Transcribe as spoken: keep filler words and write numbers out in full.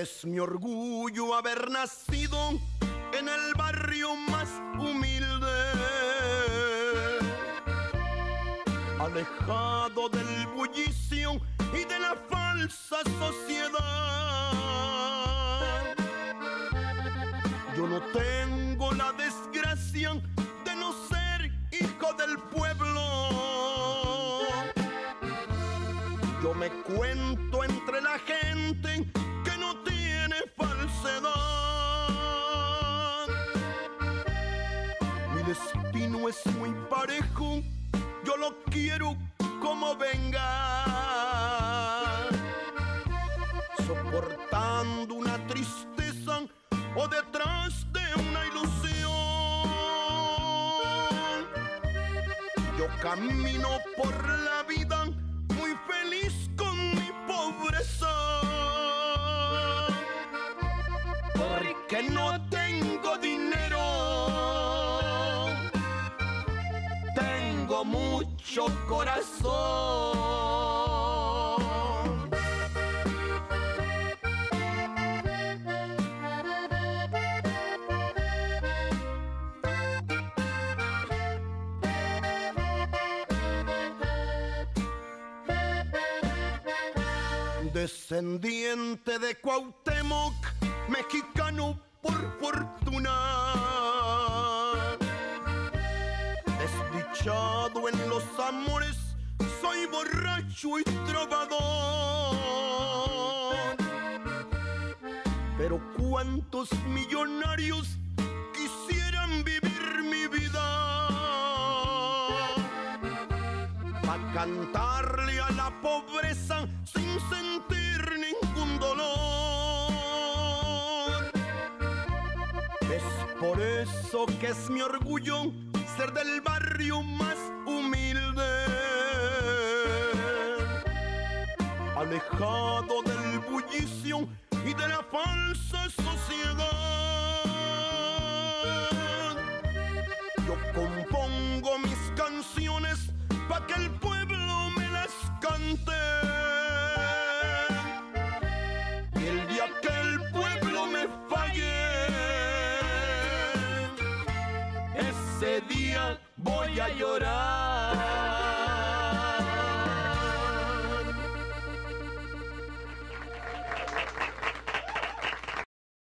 Es mi orgullo haber nacido en el barrio más humilde, alejado del bullicio y de la falsa sociedad. Yo no tengo la desgracia de no ser hijo del pueblo. Yo me cuento entre la gente que no tiene falsedad. Mi destino es muy parejo, yo lo quiero como venga, soportando una tristeza o detrás de una ilusión. Yo camino por la vida muy feliz con mi pobreza, porque no tengo dinero, tengo mucho corazón. Descendiente de Cuauhtémoc, mexicano por fortuna, desdichado en los amores, soy borracho y trovador. Pero cuántos millonarios quisieran vivir mi vida, pa' cantarle a la pobreza sin sentir ningún dolor. Es por eso que es mi orgullo ser del barrio más humilde, alejado del bullicio y de la falsa sociedad. Yo compongo mis canciones pa' que el pueblo me las cante. Y el día que el pueblo me falle, ese día voy a llorar.